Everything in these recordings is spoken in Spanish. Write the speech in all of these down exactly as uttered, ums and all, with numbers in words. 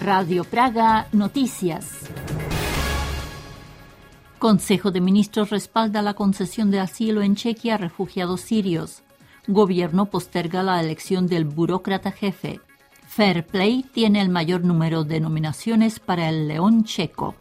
Radio Praga Noticias. Consejo de Ministros respalda la concesión de asilo en Chequia a refugiados sirios. Gobierno posterga la elección del burócrata jefe. Fair Play tiene el mayor número de nominaciones para el León checo.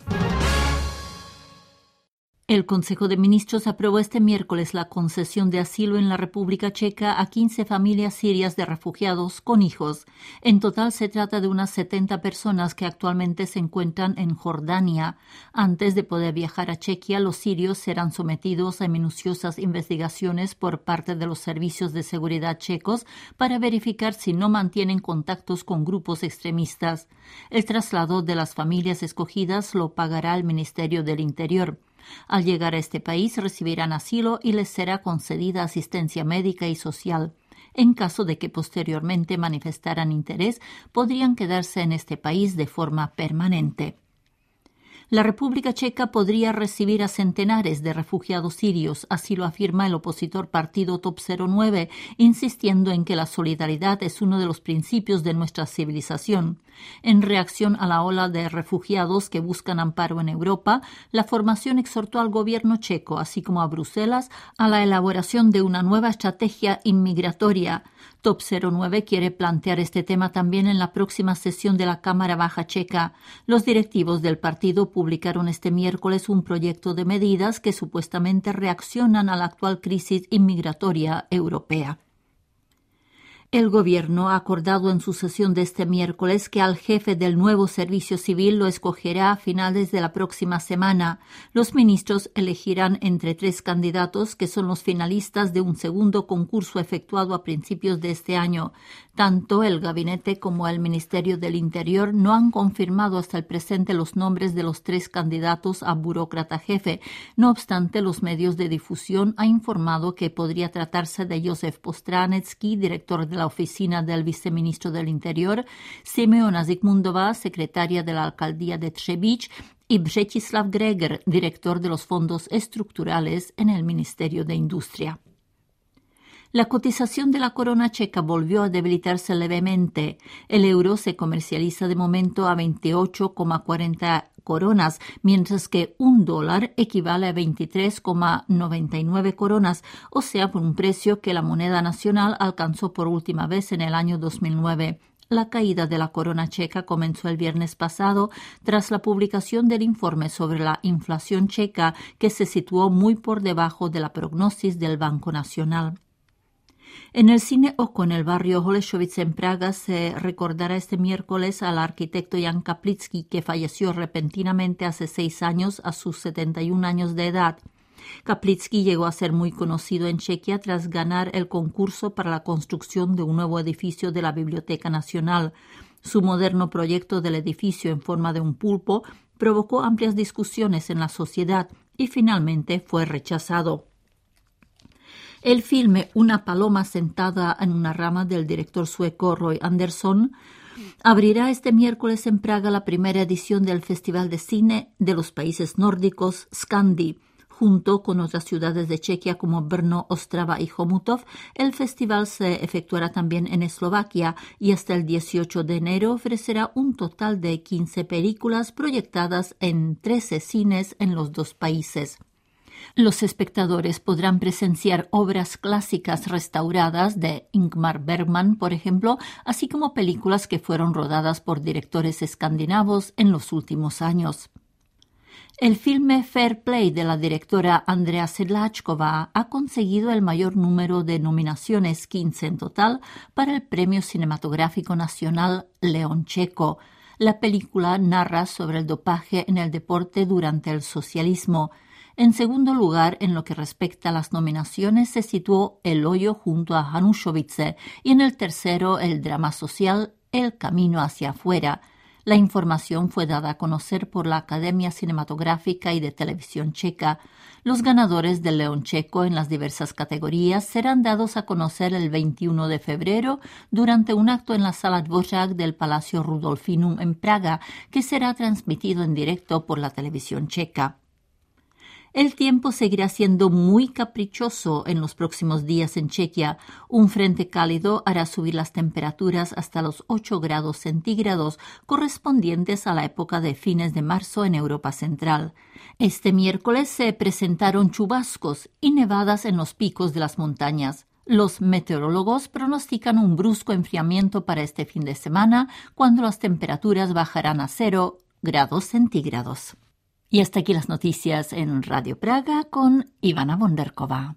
El Consejo de Ministros aprobó este miércoles la concesión de asilo en la República Checa a quince familias sirias de refugiados con hijos. En total se trata de unas setenta personas que actualmente se encuentran en Jordania. Antes de poder viajar a Chequia, los sirios serán sometidos a minuciosas investigaciones por parte de los servicios de seguridad checos para verificar si no mantienen contactos con grupos extremistas. El traslado de las familias escogidas lo pagará el Ministerio del Interior. Al llegar a este país recibirán asilo y les será concedida asistencia médica y social. En caso de que posteriormente manifestaran interés, podrían quedarse en este país de forma permanente. La República Checa podría recibir a centenares de refugiados sirios, así lo afirma el opositor partido Top cero nueve, insistiendo en que la solidaridad es uno de los principios de nuestra civilización. En reacción a la ola de refugiados que buscan amparo en Europa, la formación exhortó al gobierno checo, así como a Bruselas, a la elaboración de una nueva estrategia inmigratoria. Top cero nueve quiere plantear este tema también en la próxima sesión de la Cámara Baja checa. Los directivos del partido publicaron este miércoles un proyecto de medidas que supuestamente reaccionan a la actual crisis inmigratoria europea. El Gobierno ha acordado en su sesión de este miércoles que al jefe del nuevo servicio civil lo escogerá a finales de la próxima semana. Los ministros elegirán entre tres candidatos que son los finalistas de un segundo concurso efectuado a principios de este año. Tanto el Gabinete como el Ministerio del Interior no han confirmado hasta el presente los nombres de los tres candidatos a burócrata jefe. No obstante, los medios de difusión han informado que podría tratarse de Josef Postranecki, director de la oficina del viceministro del Interior, Simeona Zikmundová, secretaria de la alcaldía de Třebíč, y Břetislav Greger, director de los fondos estructurales en el Ministerio de Industria. La cotización de la corona checa volvió a debilitarse levemente. El euro se comercializa de momento a veintiocho coma cuarenta coronas, mientras que un dólar equivale a veintitrés coma noventa y nueve coronas, o sea, por un precio que la moneda nacional alcanzó por última vez en el año dos mil nueve. La caída de la corona checa comenzó el viernes pasado tras la publicación del informe sobre la inflación checa, que se situó muy por debajo de la prognosis del Banco Nacional. En el Cine Oko, en el barrio Holešovice en Praga, se recordará este miércoles al arquitecto Jan Kaplický, que falleció repentinamente hace seis años a sus setenta y un años de edad. Kaplický llegó a ser muy conocido en Chequia tras ganar el concurso para la construcción de un nuevo edificio de la Biblioteca Nacional. Su moderno proyecto del edificio en forma de un pulpo provocó amplias discusiones en la sociedad y finalmente fue rechazado. El filme Una paloma sentada en una rama del director sueco Roy Andersson abrirá este miércoles en Praga la primera edición del Festival de Cine de los Países Nórdicos Scandi. Junto con otras ciudades de Chequia como Brno, Ostrava y Chomutov, el festival se efectuará también en Eslovaquia y hasta el dieciocho de enero ofrecerá un total de quince películas proyectadas en trece cines en los dos países. Los espectadores podrán presenciar obras clásicas restauradas de Ingmar Bergman, por ejemplo, así como películas que fueron rodadas por directores escandinavos en los últimos años. El filme Fair Play de la directora Andrea Sedláčková ha conseguido el mayor número de nominaciones, quince en total, para el Premio Cinematográfico Nacional León Checo. La película narra sobre el dopaje en el deporte durante el socialismo. En segundo lugar, en lo que respecta a las nominaciones, se situó El hoyo junto a Hanušovice y en el tercero el drama social El camino hacia afuera. La información fue dada a conocer por la Academia Cinematográfica y de Televisión Checa. Los ganadores del León Checo en las diversas categorías serán dados a conocer el veintiuno de febrero durante un acto en la Sala Dvořák del Palacio Rudolfinum en Praga, que será transmitido en directo por la televisión checa. El tiempo seguirá siendo muy caprichoso en los próximos días en Chequia. Un frente cálido hará subir las temperaturas hasta los ocho grados centígrados, correspondientes a la época de fines de marzo en Europa Central. Este miércoles se presentaron chubascos y nevadas en los picos de las montañas. Los meteorólogos pronostican un brusco enfriamiento para este fin de semana, cuando las temperaturas bajarán a cero grados centígrados. Y hasta aquí las noticias en Radio Praga con Ivana Bonderkova.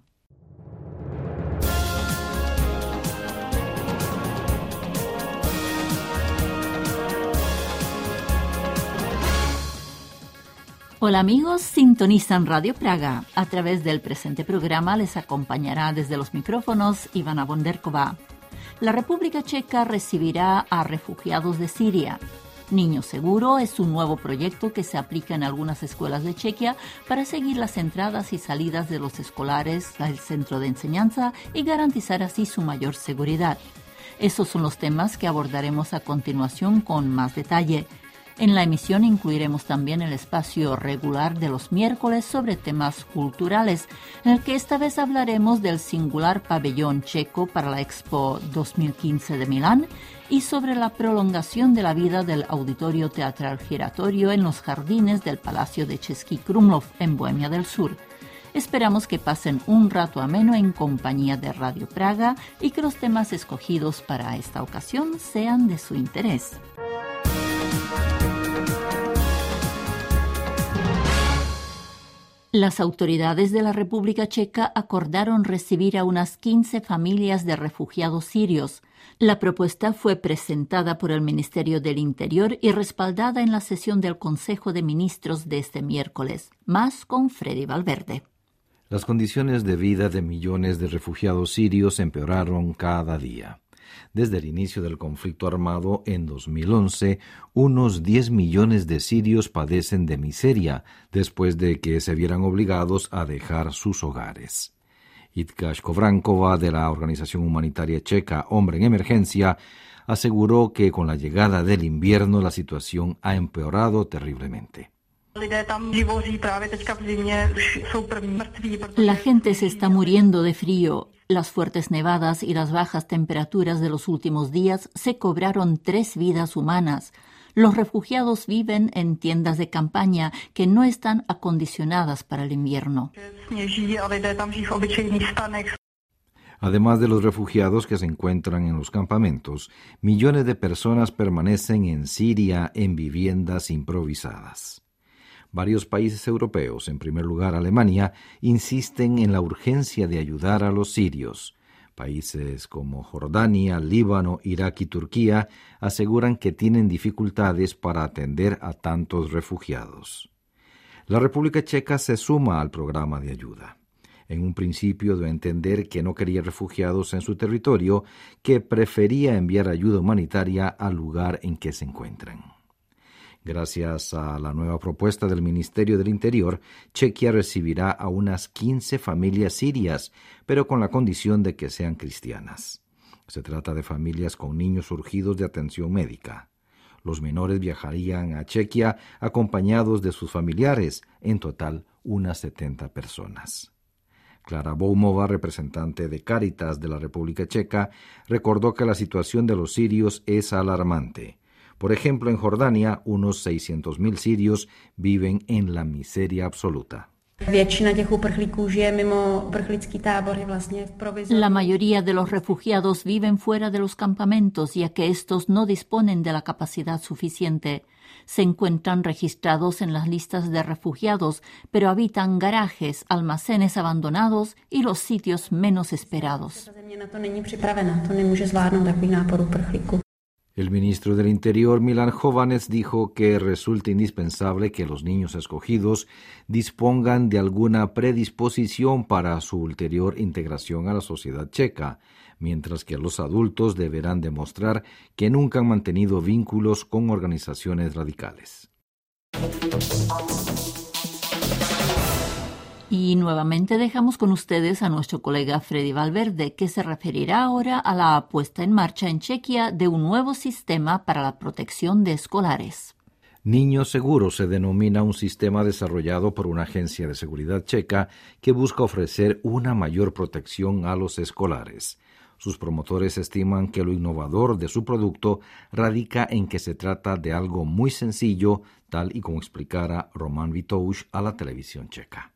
Hola amigos, sintonizan Radio Praga. A través del presente programa les acompañará desde los micrófonos Ivana Bonderkova. La República Checa recibirá a refugiados de Siria. Niño Seguro es un nuevo proyecto que se aplica en algunas escuelas de Chequia para seguir las entradas y salidas de los escolares al centro de enseñanza y garantizar así su mayor seguridad. Esos son los temas que abordaremos a continuación con más detalle. En la emisión incluiremos también el espacio regular de los miércoles sobre temas culturales, en el que esta vez hablaremos del singular pabellón checo para la Expo dos mil quince de Milán y sobre la prolongación de la vida del auditorio teatral giratorio en los jardines del Palacio de Český Krumlov en Bohemia del Sur. Esperamos que pasen un rato ameno en compañía de Radio Praga y que los temas escogidos para esta ocasión sean de su interés. Las autoridades de la República Checa acordaron recibir a unas quince familias de refugiados sirios. La propuesta fue presentada por el Ministerio del Interior y respaldada en la sesión del Consejo de Ministros de este miércoles. Más con Freddy Valverde. Las condiciones de vida de millones de refugiados sirios empeoraron cada día. Desde el inicio del conflicto armado en dos mil once, unos diez millones de sirios padecen de miseria después de que se vieran obligados a dejar sus hogares. Jitka Škovrankova, de la organización humanitaria checa Hombre en Emergencia, aseguró que con la llegada del invierno la situación ha empeorado terriblemente. La gente se está muriendo de frío. Las fuertes nevadas y las bajas temperaturas de los últimos días se cobraron tres vidas humanas. Los refugiados viven en tiendas de campaña que no están acondicionadas para el invierno. Además de los refugiados que se encuentran en los campamentos, millones de personas permanecen en Siria en viviendas improvisadas. Varios países europeos, en primer lugar Alemania, insisten en la urgencia de ayudar a los sirios. Países como Jordania, Líbano, Irak y Turquía aseguran que tienen dificultades para atender a tantos refugiados. La República Checa se suma al programa de ayuda. En un principio dio a entender que no quería refugiados en su territorio, que prefería enviar ayuda humanitaria al lugar en que se encuentran. Gracias a la nueva propuesta del Ministerio del Interior, Chequia recibirá a unas quince familias sirias, pero con la condición de que sean cristianas. Se trata de familias con niños surgidos de atención médica. Los menores viajarían a Chequia acompañados de sus familiares, en total unas setenta personas. Klara Boumova, representante de Cáritas de la República Checa, recordó que la situación de los sirios es alarmante. Por ejemplo, en Jordania, unos seiscientos mil sirios viven en la miseria absoluta. La mayoría de los refugiados viven fuera de los campamentos, ya que estos no disponen de la capacidad suficiente. Se encuentran registrados en las listas de refugiados, pero habitan garajes, almacenes abandonados y los sitios menos esperados. El ministro del Interior, Milan Chovanec, dijo que resulta indispensable que los niños escogidos dispongan de alguna predisposición para su ulterior integración a la sociedad checa, mientras que los adultos deberán demostrar que nunca han mantenido vínculos con organizaciones radicales. Y nuevamente dejamos con ustedes a nuestro colega Freddy Valverde, que se referirá ahora a la puesta en marcha en Chequia de un nuevo sistema para la protección de escolares. Niños Seguros se denomina un sistema desarrollado por una agencia de seguridad checa que busca ofrecer una mayor protección a los escolares. Sus promotores estiman que lo innovador de su producto radica en que se trata de algo muy sencillo, tal y como explicara Roman Vitouš a la televisión checa.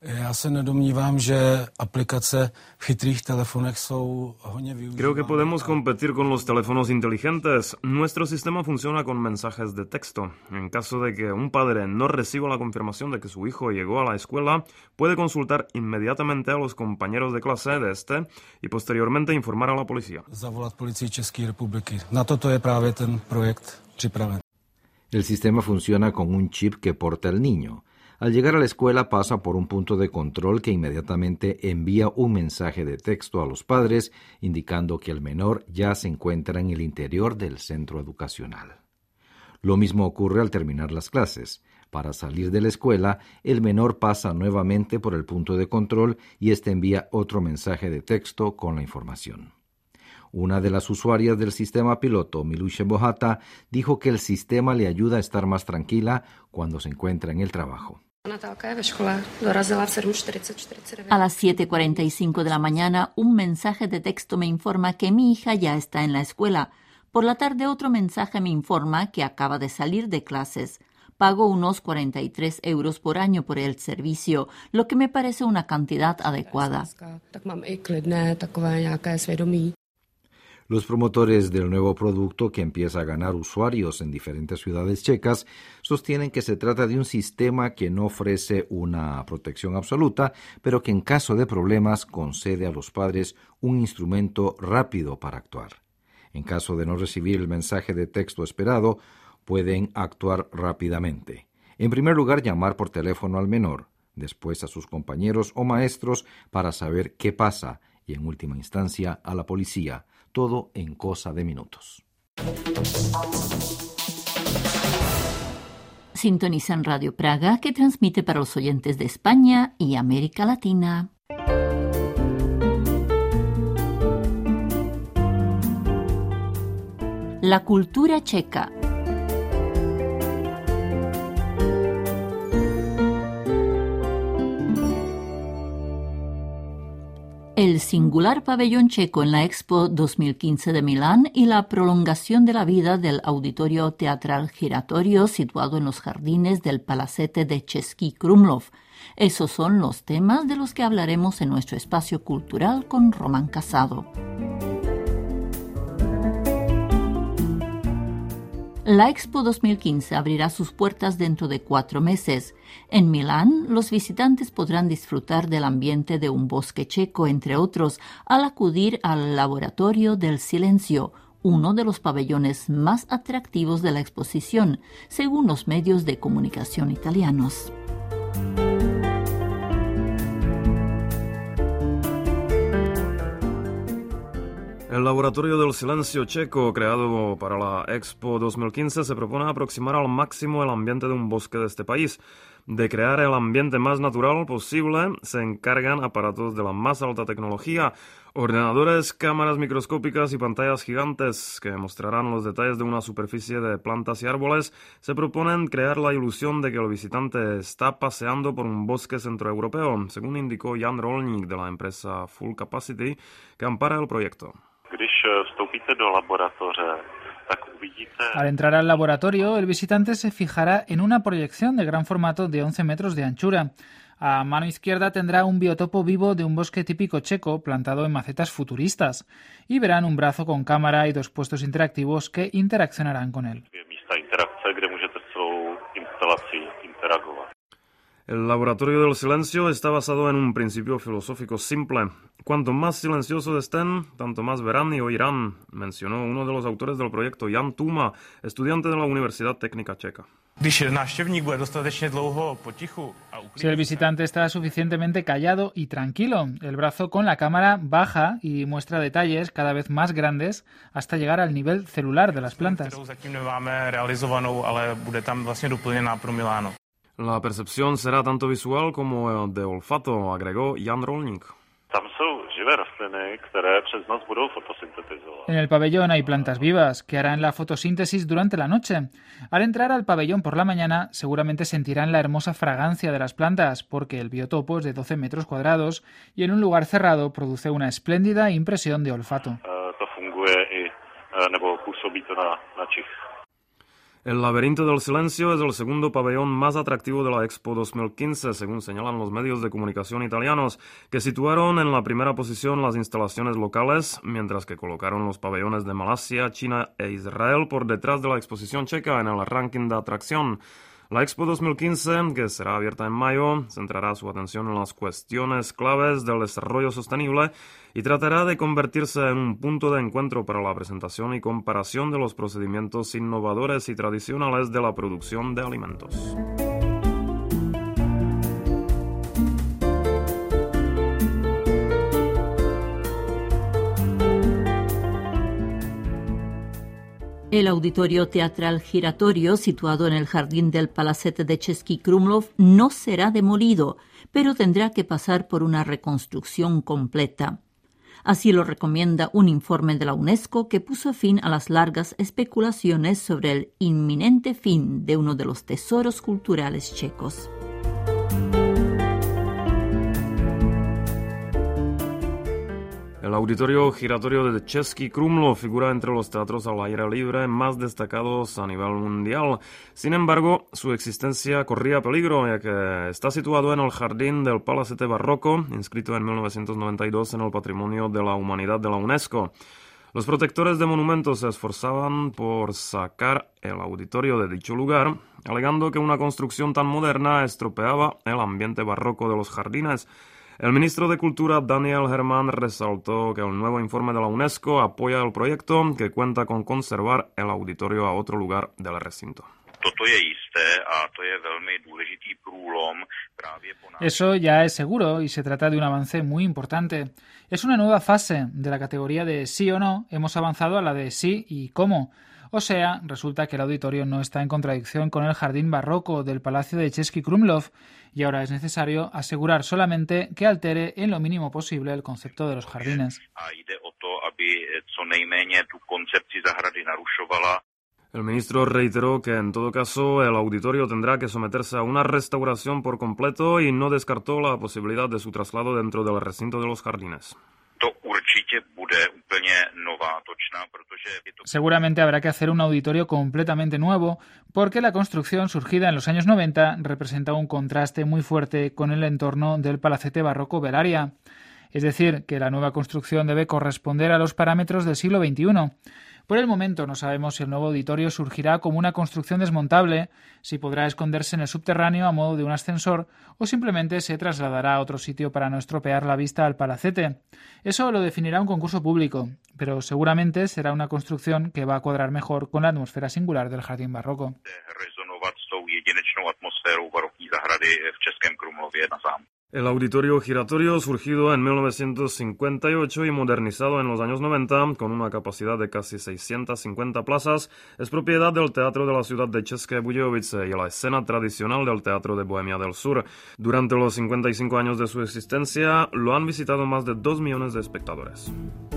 Creo que podemos competir con los teléfonos inteligentes. Nuestro sistema funciona con mensajes de texto. En caso de que un padre no reciba la confirmación de que su hijo llegó a la escuela, puede consultar inmediatamente a los compañeros de clase de este y posteriormente informar a la policía. Zavolat policii České republiky. Na toto je právě ten projekt připraven. El sistema funciona con un chip que porta el niño. Al llegar a la escuela pasa por un punto de control que inmediatamente envía un mensaje de texto a los padres indicando que el menor ya se encuentra en el interior del centro educacional. Lo mismo ocurre al terminar las clases. Para salir de la escuela, el menor pasa nuevamente por el punto de control y éste envía otro mensaje de texto con la información. Una de las usuarias del sistema piloto, Miluše Bohata, dijo que el sistema le ayuda a estar más tranquila cuando se encuentra en el trabajo. A las siete cuarenta y cinco de la mañana, un mensaje de texto me informa que mi hija ya está en la escuela. Por la tarde, otro mensaje me informa que acaba de salir de clases. Pago unos cuarenta y tres euros por año por el servicio, lo que me parece una cantidad adecuada. Los promotores del nuevo producto, que empieza a ganar usuarios en diferentes ciudades checas, sostienen que se trata de un sistema que no ofrece una protección absoluta, pero que en caso de problemas concede a los padres un instrumento rápido para actuar. En caso de no recibir el mensaje de texto esperado, pueden actuar rápidamente. En primer lugar, llamar por teléfono al menor, después a sus compañeros o maestros para saber qué pasa y, en última instancia, a la policía. Todo en cosa de minutos. Sintonizan Radio Praga, que transmite para los oyentes de España y América Latina. La cultura checa. El singular pabellón checo en la Expo dos mil quince de Milán y la prolongación de la vida del auditorio teatral giratorio situado en los jardines del Palacete de Český Krumlov. Esos son los temas de los que hablaremos en nuestro espacio cultural con Román Casado. La Expo dos mil quince abrirá sus puertas dentro de cuatro meses. En Milán, los visitantes podrán disfrutar del ambiente de un bosque checo, entre otros, al acudir al Laboratorio del Silencio, uno de los pabellones más atractivos de la exposición, según los medios de comunicación italianos. El Laboratorio del Silencio checo, creado para la Expo dos mil quince, se propone aproximar al máximo el ambiente de un bosque de este país. De crear el ambiente más natural posible, se encargan aparatos de la más alta tecnología, ordenadores, cámaras microscópicas y pantallas gigantes que mostrarán los detalles de una superficie de plantas y árboles. Se proponen crear la ilusión de que el visitante está paseando por un bosque centroeuropeo, según indicó Jan Rolník de la empresa Full Capacity, que ampara el proyecto. Al entrar al laboratorio, el visitante se fijará en una proyección de gran formato de once metros de anchura. A mano izquierda tendrá un biotopo vivo de un bosque típico checo plantado en macetas futuristas y verán un brazo con cámara y dos puestos interactivos que interaccionarán con él. El Laboratorio del Silencio está basado en un principio filosófico simple. Cuanto más silenciosos estén, tanto más verán y oirán, mencionó uno de los autores del proyecto, Jan Tuma, estudiante de la Universidad Técnica Checa. Si el visitante está suficientemente callado y tranquilo, el brazo con la cámara baja y muestra detalles cada vez más grandes hasta llegar al nivel celular de las plantas. La percepción será tanto visual como de olfato, agregó Jan Rolník. En el pabellón hay plantas vivas que harán la fotosíntesis durante la noche. Al entrar al pabellón por la mañana, seguramente sentirán la hermosa fragancia de las plantas, porque el biotopo es de doce metros cuadrados y en un lugar cerrado produce una espléndida impresión de olfato. El Laberinto del Silencio es el segundo pabellón más atractivo de la Expo dos mil quince, según señalan los medios de comunicación italianos, que situaron en la primera posición las instalaciones locales, mientras que colocaron los pabellones de Malasia, China e Israel por detrás de la exposición checa en el ranking de atracción. La Expo dos mil quince, que será abierta en mayo, centrará su atención en las cuestiones claves del desarrollo sostenible y tratará de convertirse en un punto de encuentro para la presentación y comparación de los procedimientos innovadores y tradicionales de la producción de alimentos. El auditorio teatral giratorio, situado en el jardín del Palacete de Český Krumlov, no será demolido, pero tendrá que pasar por una reconstrucción completa. Así lo recomienda un informe de la UNESCO que puso fin a las largas especulaciones sobre el inminente fin de uno de los tesoros culturales checos. El auditorio giratorio de Český Krumlov figura entre los teatros al aire libre más destacados a nivel mundial. Sin embargo, su existencia corría peligro, ya que está situado en el jardín del Palacete Barroco, inscrito en mil novecientos noventa y dos en el Patrimonio de la Humanidad de la UNESCO. Los protectores de monumentos se esforzaban por sacar el auditorio de dicho lugar, alegando que una construcción tan moderna estropeaba el ambiente barroco de los jardines. El ministro de Cultura, Daniel Herman, resaltó que el nuevo informe de la UNESCO apoya el proyecto, que cuenta con conservar el auditorio a otro lugar del recinto. Eso ya es seguro y se trata de un avance muy importante. Es una nueva fase. De la categoría de sí o no hemos avanzado a la de sí y cómo. O sea, resulta que el auditorio no está en contradicción con el jardín barroco del Palacio de Český Krumlov y ahora es necesario asegurar solamente que altere en lo mínimo posible el concepto de los jardines. El ministro reiteró que en todo caso el auditorio tendrá que someterse a una restauración por completo y no descartó la posibilidad de su traslado dentro del recinto de los jardines. Seguramente habrá que hacer un auditorio completamente nuevo, porque la construcción surgida en los años noventa representa un contraste muy fuerte con el entorno del palacete barroco Bellaria. Es decir, que la nueva construcción debe corresponder a los parámetros del siglo veintiuno. Por el momento no sabemos si el nuevo auditorio surgirá como una construcción desmontable, si podrá esconderse en el subterráneo a modo de un ascensor o simplemente se trasladará a otro sitio para no estropear la vista al palacete. Eso lo definirá un concurso público, pero seguramente será una construcción que va a cuadrar mejor con la atmósfera singular del jardín barroco. El auditorio giratorio, surgido en mil novecientos cincuenta y ocho y modernizado en los años noventa, con una capacidad de casi seiscientas cincuenta plazas, es propiedad del Teatro de la ciudad de České Budějovice y la escena tradicional del Teatro de Bohemia del Sur. Durante los cincuenta y cinco años de su existencia, lo han visitado más de dos millones de espectadores.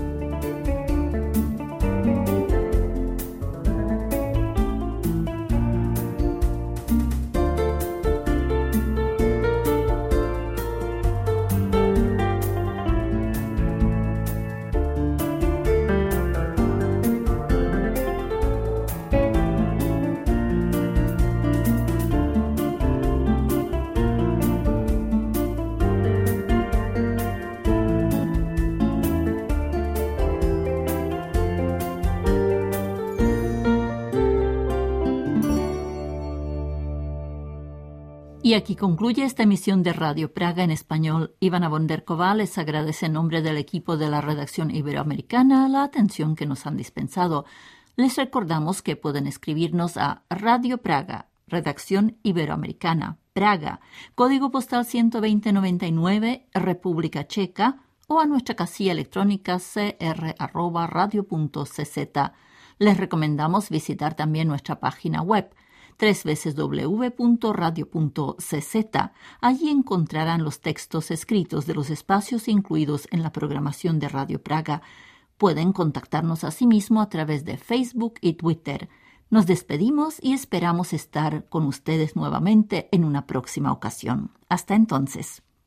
Y aquí concluye esta emisión de Radio Praga en español. Ivana Bonderkova les agradece en nombre del equipo de la redacción iberoamericana la atención que nos han dispensado. Les recordamos que pueden escribirnos a Radio Praga, redacción iberoamericana, Praga, código postal ciento veinte noventa y nueve, República Checa, o a nuestra casilla electrónica c r arroba radio punto c z. Les recomendamos visitar también nuestra página web doble u doble u doble u punto radio punto c z. Allí encontrarán los textos escritos de los espacios incluidos en la programación de Radio Praga. Pueden contactarnos asimismo a través de Facebook y Twitter. Nos despedimos y esperamos estar con ustedes nuevamente en una próxima ocasión. Hasta entonces.